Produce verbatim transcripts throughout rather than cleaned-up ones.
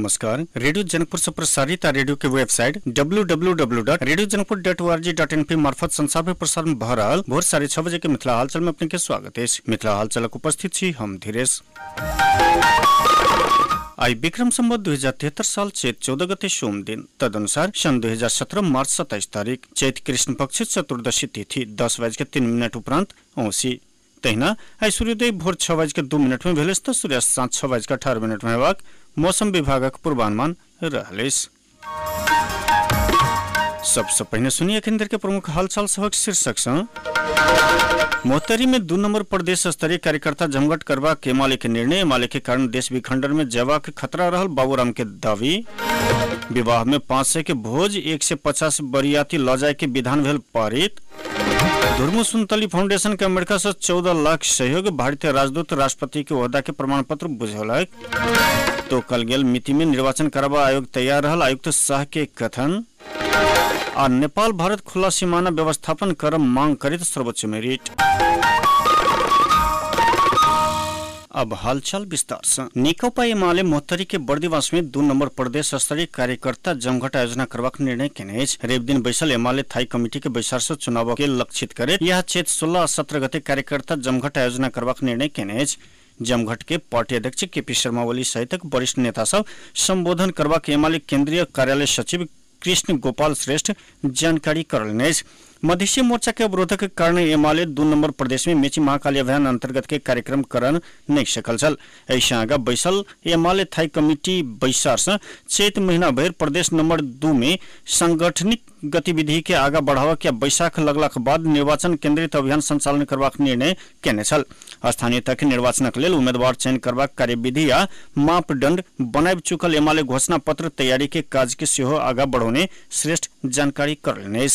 नमस्कार। रेडियो जनकपुर से प्रसारित रेडियो के website W W W dot radio Janakpur dot O R G dot N पी मार्फत संसार में प्रसारण भ रहल भोर साढ़े छह बजे के मिथिला हालचाल में अपने के स्वागत है। मिथिला हालचाल उपस्थित छी हम धीरेश। आई विक्रम संवत दो हजार तिहत्तर साल चैत चौदह गते सोम दिन तदनुसार सन दो हजार सत्रह मार्च सत्ताईस तारीख चैत कृष्ण पक्ष चतुर्दशी तिथि दस बज के तीन मिनट उपरांत औसी तहिना आई सूर्योदय भोर छह बज के दो मिनट में भेल तो सूर्यास्त सांझ छह बज के अठारह मिनट में हेबाक मौसम विभागक पूर्वानुमान रहलिस। सबसे पहले सुनिए केंद्र के प्रमुख हालचाल सबक शीर्षक से। मोहतरी में दो नंबर प्रदेश स्तरीय कार्यकर्ता जमघट करवा के माले के निर्णय माले के कारण देश विखंडन में जैवाक खतरा रहल बाबूराम के दावी। विवाह में पाँच सौ के भोज एक से पचास बरियाती लजाए के विधान भेल पारित। धुर्मु सुनतली फाउंडेशन के अमेरिका से चौदह लाख सहयोग भारतीय राजदूत राष्ट्रपति के ओहदा के प्रमाण पत्र बुझौलक। तो कल गेल मिति में निर्वाचन करवा आयोग तैयार रहल आयुक्त शाह के कथन। और नेपाल भारत खुला सीमाना व्यवस्थापन कर मांग करित सर्वोच्च मेरिट। अब हालचाल विस्तार से। नेकपा एमाले मोहतरी के बर्दिवास में दो नंबर प्रदेश स्तरीय कार्यकर्ता जमघट आयोजना करबाक निर्णय केने अछि। रेव दिन बैसल एमाले थाई कमिटी के बैसार से चुनाव के लक्षित करे यह चैत सोलह और सत्रह गते कार्यकर्ता जमघट आयोजना करबाक निर्णय केने अछि। जमघट के पार्टी अध्यक्ष के पी शर्मा ओली सहित वरिष्ठ नेता सब संबोधन करबाक एमाले केंद्रीय कार्यालय सचिव कृष्ण गोपाल श्रेष्ठ जानकारी करलने। मधेसी मोर्चा के अवरोधक के कारण एमाले दो नंबर प्रदेश में मेची महाकाली अभियान अंतर्गत के कार्यक्रम करन नहीं सकल छल। ऐसा आगा बैसल एमाले थाई कमिटी बैसार से चैत महीना भर प्रदेश नंबर दो में सांगठनिक गतिविधि के आगा बढ़ावा के बैसाख लगला के बाद निर्वाचन केंद्रित अभियान संचालन करबाक निर्णय केने छल। स्थानीय तक के निर्वाचनक लेल उम्मीदवार चयन करबाक कार्यविधि आ मापदंड बनाब चुकल एमाले घोषणा पत्र तैयारी के काज के सेहो आगा बढ़ौने श्रेष्ठ जानकारी करलने।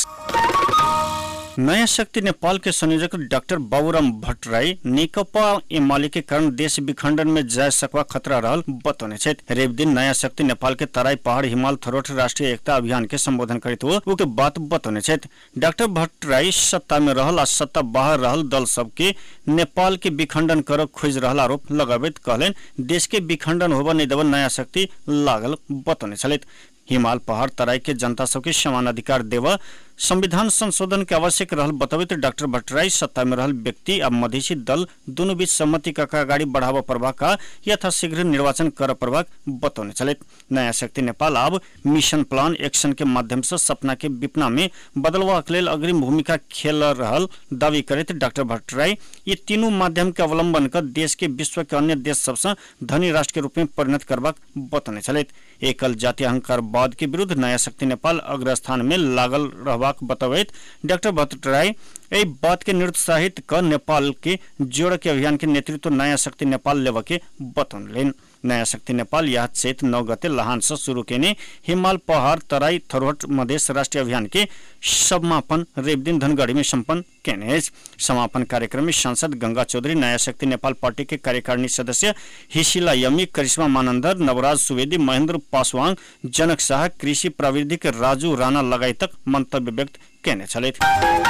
नया शक्ति नेपाल के संयोजक डॉक्टर बाबूराम भट्टराई नेकपा एमाले के कारण देश विखंडन में जाय सकवा खतरा रहल बतौने छथि। रेव दिन नया शक्ति नेपाल के तराई पहाड़ हिमाल थरोट राष्ट्रीय एकता अभियान के संबोधन करते हुए उक्त बात बतौने छथि। डॉक्टर भट्टराई सत्ता में रहल आ सत्ता बाहर रहल दल सबके नेपाल के विखंडन कर खोज रहल आरोप लगाबैत कहलेन देश के विखंडन होबा नहीं देवल नया शक्ति लागल बतौने छलथि। हिमाल पहाड़ तराई के जनता सबके समान अधिकार देवा संविधान संशोधन के आवश्यक रहल बतबैत डॉक्टर भट्टराई सत्ता में रहल व्यक्ति आ मधेसी दल दोनों बीच सहमति का अगाडि बढ़ावा प्रभाव का यथाशीघ्र निर्वाचन कर प्रभाव बतौने चलत। नया शक्ति नेपाल अब मिशन प्लान एक्शन के माध्यम से सपना के विपना में बदलवा के लेल अग्रिम भूमिका खेल रहल दावी करते डॉक्टर भट्टराई ये तीनों माध्यम के अवलंबन कर देश के विश्व के अन्य देश सबसे धनी राष्ट्र के रूप में परिणत करबाक बतौने चलत। एकल जातीय अहंकारवाद के विरुद्ध नया शक्ति नेपाल अग्रस्थान में लागल रहबाक बतबैत डॉक्टर भट्टराई एहि बात के निरुत्साहित कर नेपाल के जोड़ के अभियान के नेतृत्व नया शक्ति नेपाल लेवा के बतौलन। नया शक्ति नेपाल यह चैत नौ गते लहान से शुरू केने हिमाल पहाड़ तराई थरोट मधेश राष्ट्रीय अभियान के समापन रेव दिन धनगढ़ी में संपन्न केने। समापन कार्यक्रम में सांसद गंगा चौधरी नया शक्ति नेपाल पार्टी के कार्यकारिणी सदस्य हिशिला यमी करिश्मा मानंदर नवराज सुवेदी महेंद्र पासवान जनक शाह कृषि प्राविधिक राजू राणा लगायत तक मंतव्य व्यक्त केने छलथि।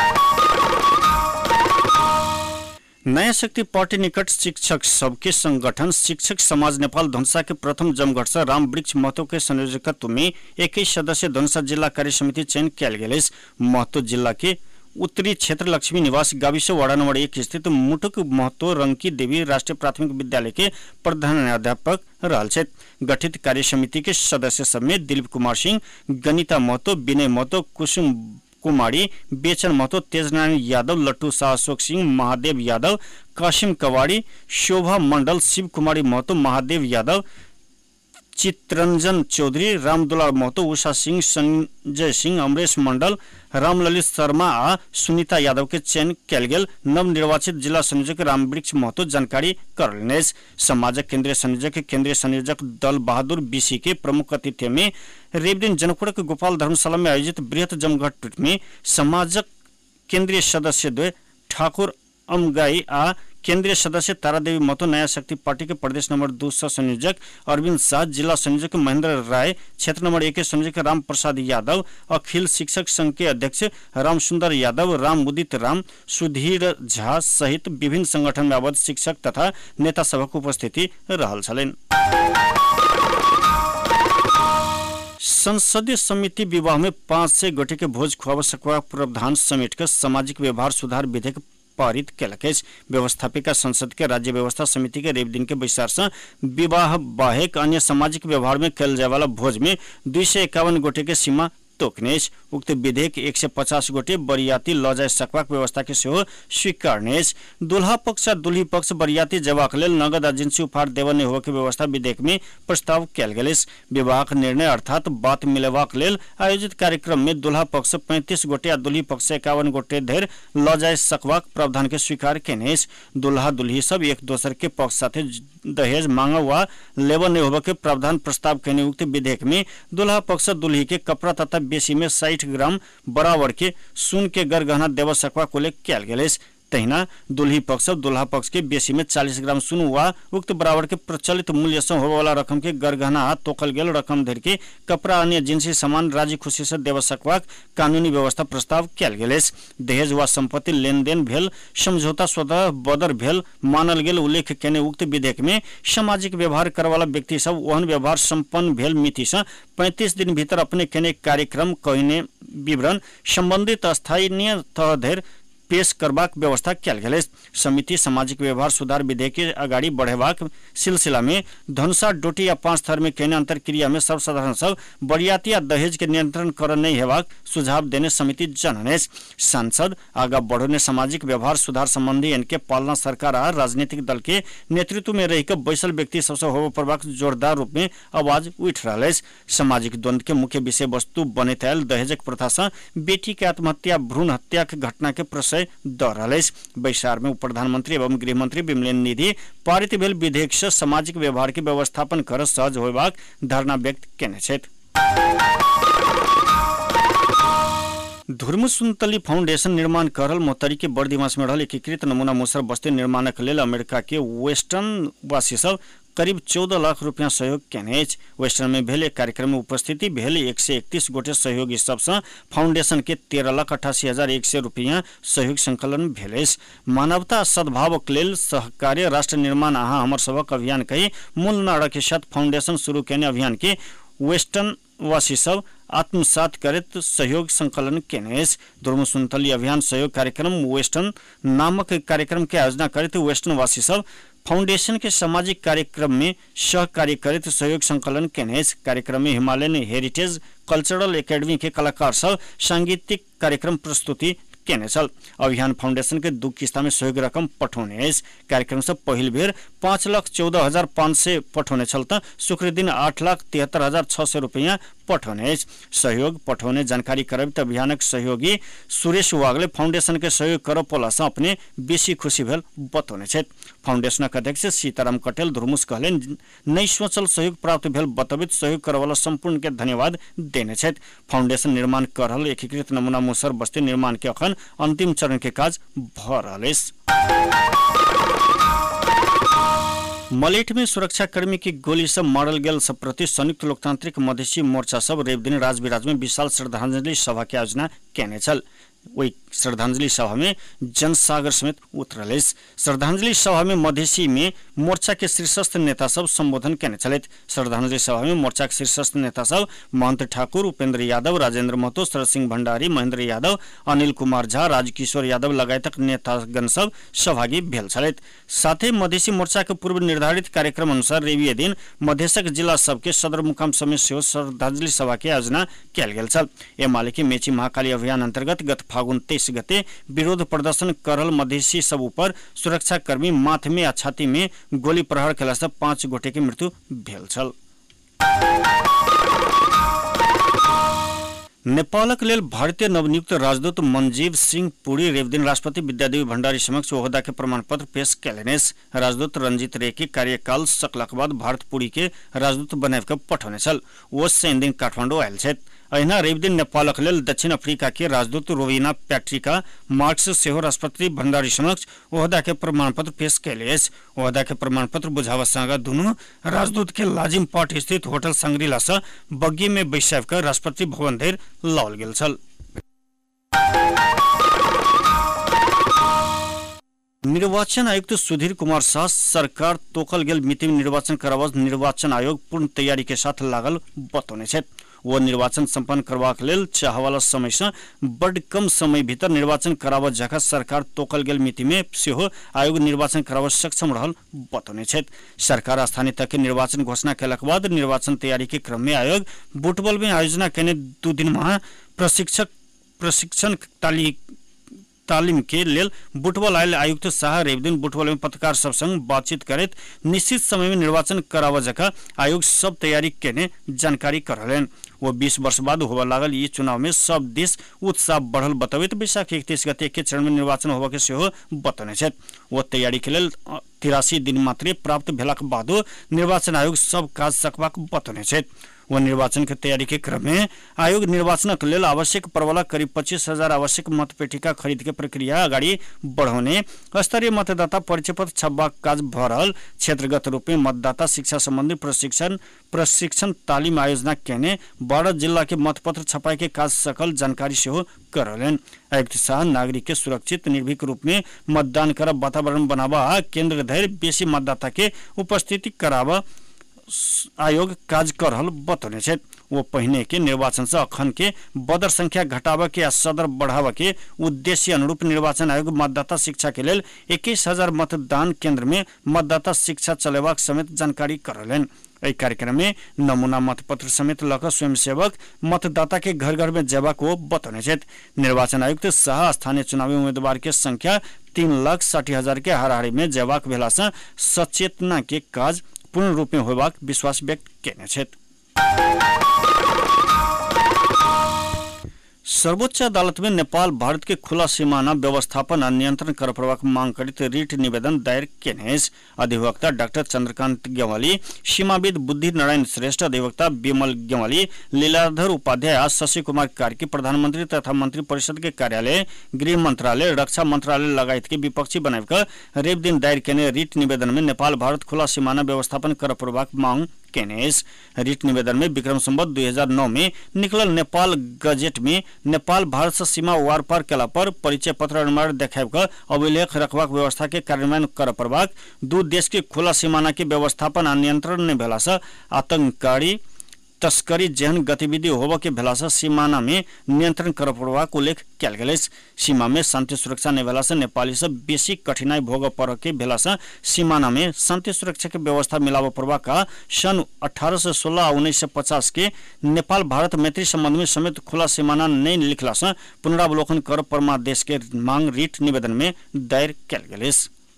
नया शक्ति पार्टी निकट शिक्षक सबके संगठन शिक्षक समाज नेपाल धनुषा के प्रथम जमघट से राम वृक्ष महतो के संयोजकत्व में इक्कीस सदस्य धनुषा जिला कार्य समिति चयन किया गया। महतो जिला के उत्तरी क्षेत्र लक्ष्मी निवास गाविस वार्ड नंबर एक स्थित मुटुक महतो रंकी देवी राष्ट्रीय प्राथमिक विद्यालय के प्रधानाध्यापक रहल छथि। गठित कार्य समिति के सदस्य सब में दिलीप कुमार सिंह, गनीता महतो, विनय महतो, कुसुम कुमारी, बेचन महतो, तेजनारायण यादव, लट्टू शाह, अशोक सिंह, महादेव यादव, काशिम कवाड़ी, शोभा मंडल, शिव कुमारी महतो, महादेव यादव, चित्रंजन चौधरी, रामदुलाल महतो, उषा सिंह, संजय सिंह, अमरेश मंडल, रामललित शर्मा आ सुनीता यादव के चयन कल गेल नवनिर्वाचित जिला संयोजक रामवृक्ष महतो जानकारी करलने। समाजक केंद्रीय संयोजक केंद्रीय संयोजक दल बहादुर बीसी के प्रमुख अतिथि में रेव दिन जनकपुर के गोपाल धर्मशाला में आयोजित बृहत जमघट में समाजक केंद्रीय सदस्य द्वय ठाकुर अमगाई आ केंद्रीय सदस्य तारादेवी महतो, नया शक्ति पार्टी के प्रदेश नंबर दो सौ संयोजक अरविंद शाह, जिला संयोजक महेंद्र राय, क्षेत्र नंबर एक के संयोजक राम प्रसाद यादव, अखिल शिक्षक संघ के अध्यक्ष राम सुंदर यादव, राम उदित राम, सुधीर झा सहित विभिन्न संगठन में आबद्ध शिक्षक तथा नेता सभक उपस्थिति रहल छलनि। संसदीय समिति विवाह में पाँच सय गोटे के भोज खुआब सकवा प्रावधान समेट कर सामाजिक व्यवहार सुधार विधेयक पारित केलक अछि। व्यवस्थापिका संसद के राज्य व्यवस्था समिति के रवि दिन के बैसार से विवाह बाहेक अन्य सामाजिक व्यवहार में कल जाए वाला भोज में दुई सय इक्यावन गोटे के सीमा तोकनेछ। उक्त विधेयक एक सय पचास गोटे बरियाती ल जाय सकबाक व्यवस्था के सेहो स्वीकारनेछ। दुल्हा पक्ष आ दुल्ही पक्ष बरियाती जबाक लेल नगद एजेंसी उपहार देवा नहीं होके व्यवस्था विधेयक में प्रस्ताव कयल गेल अछि। विवाहक निर्णय अर्थात बात मिलेबाक लेल आयोजित कार्यक्रम में दुल्हा पक्ष पैंतीस गोटे आ दुल्ही पक्ष इक्यावन गोटे धरि ल जाय सकबाक प्रावधान के स्वीकार केने अछि। दुल्हा दुल्ही सब एक दोसर के पक्ष साथे दहेज मांग वा लेवा नहीं होबे के प्रावधान प्रस्ताव केने उक्त विधेयक में दुल्हा पक्ष दुल्ही के कपड़ा तथा बेसी में साठ ग्राम बराबर के सुन के गरगहना देव सकवा को ले कयल गेल अछि। तहिना दुल्ही पक्ष दुल्हा पक्ष के बेसी में चालीस ग्राम सुन वा उक्त बराबर के प्रचलित मूल्य से होबे वाला रकम के गरगहना तोकल गेल रकम धरि के कपड़ा अन्य जिनसी सामान राजी खुशी से देव सकवाक कानूनी व्यवस्था प्रस्ताव कयल गेल अछि। दहेज वा संपत्ति लेन देन भेल समझौता स्वतः बदर भेल मानल गेल उल्लेख केने उक्त विधेयक में सामाजिक व्यवहार करे वाला व्यक्ति सब ओहन व्यवहार संपन्न भेल मिति से पैंतीस दिन भीतर अपने केने कार्यक्रम कहने विवरण संबंधित स्थानीय तह धरि पेश करबाक व्यवस्था कयल गेल अछि। समिति सामाजिक व्यवहार सुधार विधेयक के अगाड़ी बढ़ेबाक सिलसिला में धनुषा डोटी या पांच थर में केने अंतरक्रिया में सर्वसाधारण सब बरियाती या दहेज के नियंत्रण कर नहीं हेबाक सुझाव देने समिति जनने अछि। सांसद आगा बढ़ने सामाजिक व्यवहार सुधार संबंधी इनके पालना सरकार आ राजनीतिक दल के नेतृत्व में रही बैसल व्यक्ति सबसे होबे पड़बाक जोरदार रूप में आवाज उठ रहा है। सामाजिक द्वंद्व के मुख्य विषय वस्तु बनैत आयल दहेजक प्रथा से बेटी के आत्महत्या भ्रूण हत्या के घटना के प्रश्न दौड़ रहा है। बैसार में उप प्रधानमंत्री एवं गृह मंत्री विमलेन्द्र निधि पारित भेल विधेयक से सामाजिक व्यवहार के व्यवस्थापन कर सहज होबाक धारणा व्यक्त केने छथि। धुर्मु सुन्तली फाउंडेशन निर्माण करल मोहतरी के बड़ दिमाग में रहल एकीकृत नमूना मुसर बस्ती निर्माणक लेल अमेरिका के वेस्टर्न वासी सब करीब चौदह लाख रुपया सहयोग केने अछि। वेस्टर्न में भेल एक कार्यक्रम में उपस्थिति भेल एक सौ इकतीस गोटे सहयोगी सबसे फाउंडेशन के तेरह लाख अठासी हजार एक सौ रुपया सहयोग संकलन भेल अछि। मानवता सद्भावक लेल सहकार्य राष्ट्र निर्माण अहाँ हमर सबक अभियान कही मूल नारा के साथ फाउंडेशन शुरू केने अभियान के वेस्टर्न वासी सब आत्मसात करत सहयोग संकलन केने अछि। धुर्मु सुन्तली अभियान सहयोग कार्यक्रम वेस्टर्न नामक कार्यक्रम के आयोजना करते वेस्टर्न वासी सब फाउंडेशन के सामाजिक कार्यक्रम में सहकार्य करते सहयोग संकलन केने अछि। कार्यक्रम में हिमालयन हेरिटेज कल्चरल एकेडमी के कलाकार सब सांगीतिक कार्यक्रम प्रस्तुति केने छल। अभियान फाउंडेशन के दू किस्ता में सहयोग रकम पठौने अछि। कार्यक्रम से पहिल बेर पाँच लाख चौदह हजार पाँच सौ पठौने छल त शुक्र दिन आठ लाख तिहत्तर हजार छह सौ रुपया पठौने अछि। सहयोग पठौने जानकारी करब त अभियानक सहयोगी सुरेश वागले फाउंडेशन के सहयोग कर पोला से अपने बेसी खुशी भेल बतौने छथि। फाउंडेशनक अध्यक्ष सीताराम कटेल धुर्मुस कहलेन नई सोचल सहयोग प्राप्त भेल बतबित सहयोग करे वाला संपूर्ण के धन्यवाद देने छथि। फाउंडेशन निर्माण कर रहल एकीकृत नमूना मुसर बस्ती निर्माण के अखन अंतिम चरण के काज भ रहल अछि। मलेट में सुरक्षाकर्मी की गोली से मारल गेल सब प्रति संयुक्त लोकतांत्रिक मधेसी मोर्चा सब रवि दिन राजविराज में विशाल श्रद्धांजलि सभा के आयोजना केने छल। वही श्रद्धांजलि सभा में जनसागर समेत उतरल अछि। श्रद्धांजलि सभा में मधेसी में मोर्चा के शीर्षस्थ नेता सब संबोधन केने छलथि। श्रद्धांजलि सभा में मोर्चा के शीर्षस्थ नेता सब महंत ठाकुर, उपेंद्र यादव, राजेंद्र महतो, शरद सिंह भंडारी, महेंद्र यादव, अनिल कुमार झा, राजकिशोर यादव लगायतक नेतागण सब सहभागी भेल छलथि। साथे मधेसी मोर्चा के पूर्व निर्धारित कार्यक्रम अनुसार रवि दिन मधेसक जिला सबके सदरमुकाम समेत सेहो श्रद्धांजलि सभा के आयोजना कयल गेल छल। एमाले के मेची महाकाली अभियान अंतर्गत गत फागुन तेईस गते विरोध प्रदर्शन करल मधेसी सब ऊपर सुरक्षाकर्मी माथ में आ छाती में गोली प्रहार केला से पांच गोटे के मृत्यु भेल छल। नेपालक लेल भारतीय नवनियुक्त राजदूत मनजीव सिंह पुरी रवि दिन राष्ट्रपति विद्यादेवी भण्डारी समक्ष ओहदा के प्रमाण पत्र पेश कयलनि। राजदूत रंजीत रे के कार्यकाल सकलाक बाद भारत पुरी के राजदूत बनाबि के पठौने छल। ओ शनि दिन काठमांडू आयल छथि। अहिना रवि दिन नेपालक लेल दक्षिण अफ्रीका के राजदूत रोविना पैट्रिका मार्क्स सेहो राष्ट्रपति भण्डारी समक्ष ओहदा के प्रमाण पत्र पेश कयले अछि। ओहदा के प्रमाण पत्र बुझावा संग दुनू राजदूत के लाजिम पाट स्थित होटल संग्रीला से बग्गी में बैसाब कर राष्ट्रपति भवन धरि लाओल गेल छल। निर्वाचन आयुक्त सुधीर कुमार शाह सरकार तोकल गेल मिति में निर्वाचन कराबस निर्वाचन आयोग पूर्ण तैयारी के साथ लागल बतौने छथि। वो निर्वाचन सम्पन्न करबाक लेल चाहवाला समय से बड़ कम समय भीतर निर्वाचन कराबऽ जगह सरकार तोकल गेल मिति में सेहो आयोग निर्वाचन कराबऽ सक्षम रहल बतौने छथि। सरकार स्थानीय तक के निर्वाचन घोषणा केलाक बाद निर्वाचन तैयारी के क्रम में आयोग बुटबल में आयोजना केने दू दिन में प्रशिक्षक प्रशिक्षण ताली तालीम के लेल बुटबल आयल आयुक्त शाह रवि दिन बुटबल में पत्रकार सब संग बातचीत करत निश्चित समय में निर्वाचन कराबऽ जगह आयोग सब तैयारी केने जानकारी करलेन। वो बीस वर्ष बाद होबऽ लागल ई चुनाव में सब देश उत्साह बढ़ल बतबैत बैसाख इकतीस गते के चरण में निर्वाचन होबऽ के सेहो बतौने छथि। वो तैयारी के लेल तिरासी दिन मात्रे प्राप्त भेलाक बादो निर्वाचन आयोग सब काज सकबाक बतौने छथि। वो निर्वाचन के तैयारी के क्रम में आयोग निर्वाचनक लेल आवश्यक परवाला करीब पच्चीस हजार आवश्यक मतपेटिका खरीद के प्रक्रिया अगाडि बढ़ाउने, स्तरीय मतदाता परिचय पत्र छपबाक काज भ रहल, क्षेत्रगत रूप में मतदाता शिक्षा संबंधी प्रशिक्षण प्रशिक्षण तालीम आयोजना केने बारह जिला के मतपत्र छपाई के काज सकल जानकारी सेहो करलेन। आयुक्त शाह नागरिक के सुरक्षित निर्भीक रूप में मतदान कर वातावरण बनाबा केंद्र धैर्य बेसी मतदाता के उपस्थिति कराबा आयोग काज कर रहल बतौने छथि। वो पहिने के निर्वाचन से अखन के बदर संख्या घटाबा के आ सदर बढ़ावा के उद्देश्य अनुरूप निर्वाचन आयोग मतदाता शिक्षा के लेल इक्कीस हजार मतदान केंद्र में मतदाता शिक्षा चलेबाक समेत जानकारी करलेन। एहि कार्यक्रम में नमूना मतपत्र समेत लक स्वयंसेवक मतदाता के घर घर में जेबाक वो बतौने छथि। निर्वाचन आयुक्त शाह स्थानीय चुनावी उम्मीदवार के संख्या तीन लाख साठी हजार के हाराहारी में जेबाक भेला से सचेतना के काज पूर्ण रूप में होबाक विश्वास व्यक्त केने छथि। सर्वोच्च अदालत में नेपाल भारत के खुला सीमाना व्यवस्थापन और नियंत्रण कर प्रवाह मांग करित रिट निवेदन दायर केने। अधिवक्ता डॉक्टर चंद्रकांत गेवाली, सीमाविद बुद्धि नारायण श्रेष्ठ, अधिवक्ता विमल गेवाली, लीलाधर उपाध्याय, शशि कुमार कार्की, प्रधानमंत्री तथा मंत्री परिषद के कार्यालय, गृह मंत्रालय, रक्षा मंत्रालय लगायत के विपक्षी बनाकर रेप दिन दायर केने रिट निवेदन में नेपाल भारत खुला सीमाना व्यवस्थापन कर प्रवाह मांग केनेस। रिट निवेदन में विक्रम संवत दो हजार नौ में निकलल नेपाल गजेट में नेपाल भारत से सीमा वार पार केला पर परिचय पत्र अनिवार्य देखाब कर अभिलेख रखबाक व्यवस्था के कार्यान्वयन कर प्रवाक दू देश के खुला सीमाना के व्यवस्थापन आ नियंत्रण नहीं भेला से आतंककारी तस्करी जेहन गतिविधि होबऽ के भेला से सीमाना में नियंत्रण कर प्रवाक उल्लेख कल गेल। सीमा में शांति सुरक्षा नहीं भेला से नेपाली से बेसी कठिनाई भोग पड़ के भेला से सीमाना में शांति सुरक्षा के व्यवस्था मिलाव प्रवाक का सन अठारह सौ सोलह आ उन्नीस सौ पचास के नेपाल भारत मैत्री संबंध में समेत खुला सीमाना नहीं लिखला से पुनरावलोकन कर परमादेश के मांग रिट निवेदन में दायर कल गेल।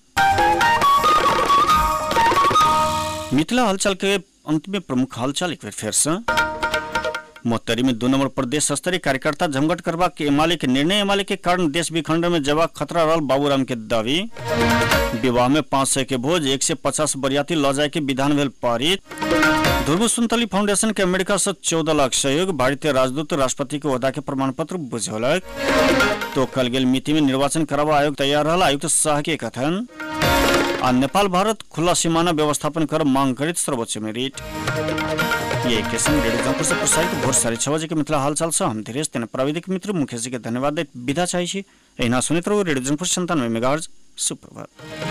मिथिला हलचल के अंत में प्रमुख हालचाल एक बार फिर से। मोहतरी में दो नंबर प्रदेश स्तरीय कार्यकर्ता जमघट करवा के एमाले के निर्णय एमाले के कारण देश विखंडन में जवा खतरा रहल बाबूराम के दावी। विवाह में पाँच सौ के भोज एक सौ पचास बरियाती ल जाए के विधान भेल पारित। ध्रुव सुन्तली फाउंडेशन के अमेरिका से चौदह लाख सहयोग। भारतीय राजदूत राष्ट्रपति के ओहदा के प्रमाण पत्र बुझौलक। तो कल गेल मिति में निर्वाचन करावा आयोग तैयार रहल, आयुक्त शाह के कथन। आ नेपाल भारत खुला सीमाना व्यवस्थापन कर मांग करित सर्वोच्च में रिट। ये के संग रेडियो जंपर से प्रसारित भोर साढ़े छह बजे के मिथिला हालचाल से हम धीरेश तेने प्राविधिक मित्र मुकेश जी के धन्यवाद विदा चाहे। एहिना सुनित रहो रेडियो जंपर संतानवे मेगाहर्ट्ज। सुप्रभात।